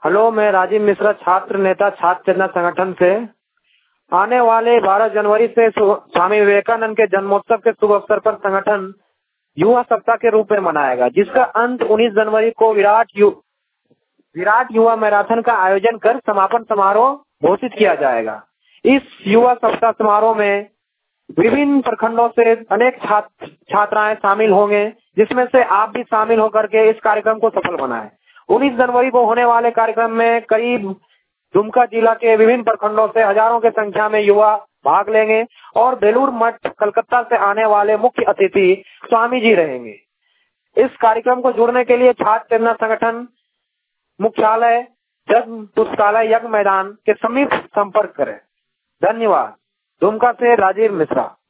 Hello, मैं राजीव मिश्रा, छात्र नेता छात्र चेतना संगठन से। आने वाले 12 जनवरी से स्वामी विवेकानंद के जन्मोत्सव के शुभ अवसर पर संगठन युवा सप्ताह के रूप में मनाएगा, जिसका अंत 19 जनवरी को विराट युवा मैराथन का आयोजन कर समापन समारोह घोषित किया जाएगा। इस युवा सप्ताह समारोह में विभिन्न प्रखंडों से अनेक छात्राएं शामिल होंगे, जिसमें से आप भी शामिल होकर के इस कार्यक्रम को सफल बनाएं। 19 जनवरी को होने वाले कार्यक्रम में करीब दुमका जिला के विभिन्न प्रखंडों से हजारों की संख्या में युवा भाग लेंगे और बेलूर मठ कलकत्ता से आने वाले मुख्य अतिथि स्वामी जी रहेंगे। इस कार्यक्रम को जुड़ने के लिए छात्र चेतना संगठन मुख्यालय जग पुस्तकालय यज्ञ मैदान के समीप संपर्क करें। धन्यवाद। दुमका से राजीव मिश्रा।